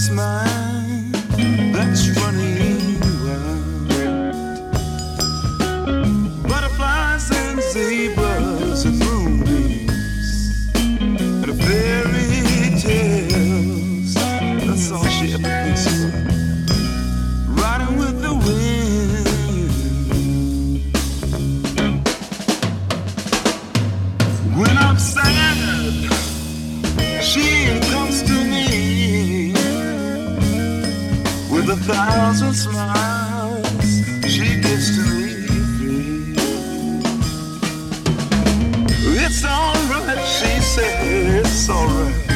his mind that's running wild. Butterflies and zebras and moonbeams and fairy tales. That's all she ever thinks about. Riding with the wind. When I'm sad, she comes to me with 1,000 smiles she gives to me free. It's alright, she said, it's alright.